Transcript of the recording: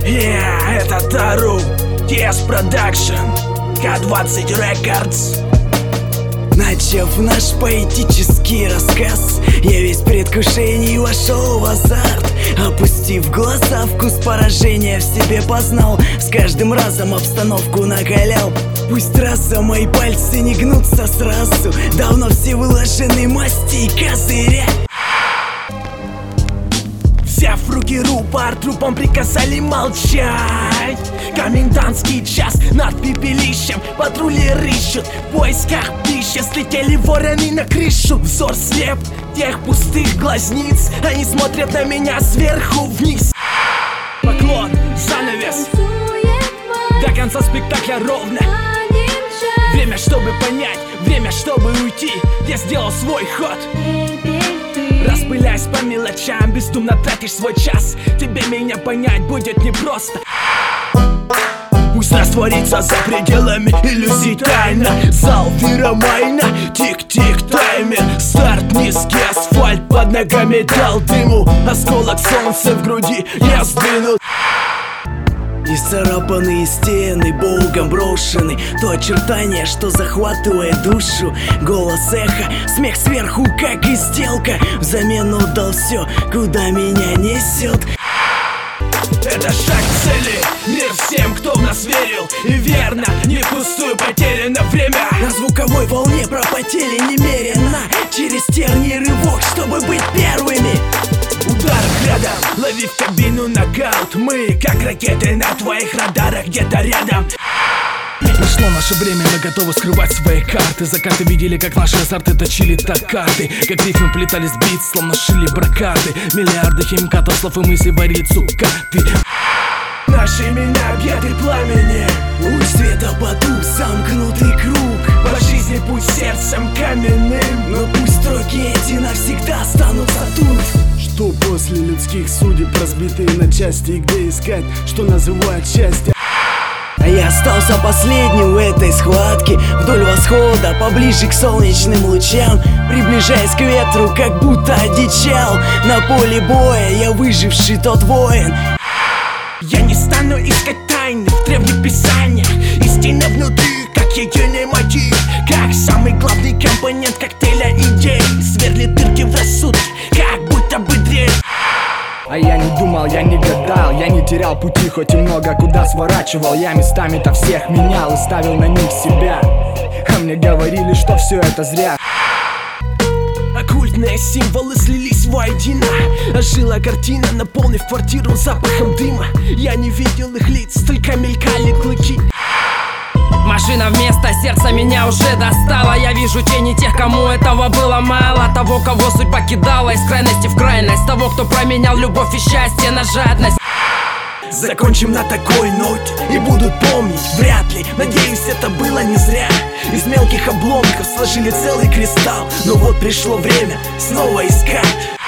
Это Тару, TS Production, K20 Records. Начав наш поэтический рассказ, я весь в предвкушении вошел в азарт. Опустив глаза, вкус поражения в себе познал. С каждым разом обстановку накалял. Пусть трасса, мои пальцы не гнутся сразу. Давно все выложены масти и козыря. Взяв руки рупор, трупом приказали молчать. Комендантский час над пепелищем. Патрули рыщут в поисках пищи. Слетели вороны на крышу. Взор слеп тех пустых глазниц. Они смотрят на меня сверху вниз. Поклон, занавес. До конца спектакля ровно. Время, чтобы понять, время, чтобы уйти. Я сделал свой ход. Распыляясь по мелочам, бездумно тратишь свой час. Тебе меня понять будет непросто. Пусть растворится за пределами иллюзий тайна. Зал Виромайна, тик-тик таймер. Старт, низкий асфальт под ногами дал дыму. Осколок солнца в груди я сдвинул. Исцарапанные стены, богом брошены. То очертание, что захватывает душу. Голос эхо, смех сверху, как и сделка. Взамен отдал все, куда меня несет. Это шаг к цели, мир всем, кто в нас верил. И верно, не впустую потеряно время. На звуковой волне пропотели немерено. Через тернии рывок, чтобы быть первыми. Удар рядом, лови в кабину нокаут. Мы, как ракеты на твоих радарах, где-то рядом. Пришло наше время, мы готовы скрывать свои карты. Закаты видели, как наши азарты точили токкаты. Как рифмы плетались бит, словно шили бракаты. Миллиарды химкатов, слов и мыслей варили цукаты. Наши имена объяты пламени. У света потух замкнутый круг. По жизни путь сердцем каменным. Но пусть строки эти навсегда останутся тут. Что после людских судеб разбитые на части? И где искать, что называют счастье? А я остался последним в этой схватке. Вдоль восхода, поближе к солнечным лучам. Приближаясь к ветру, как будто одичал. На поле боя я выживший тот воин. Я не стану искать тайны в древних писаниях. Истина внутри, как ее мотив. Как самый главный компонент коктейля идей. Сверлит дырки в рассудке, как будто бы дрель. А я не думал, я не гадал, я не терял пути, хоть и много куда сворачивал. Я местами-то всех менял и ставил на них себя. А мне говорили, что все это зря. Оккультные символы слились воедино. Ожила картина, наполнив квартиру запахом дыма. Я не видел их лиц, только мелькали клыки. Машина вместо сердца меня уже достала. Я вижу тени тех, кому этого было мало. Того, кого судьба кидала из крайности в крайность. Того, кто променял любовь и счастье на жадность. Закончим на такой ноте и будут помнить, вряд ли. Надеюсь, это было не зря. Из мелких обломков сложили целый кристалл. Но вот пришло время снова искать.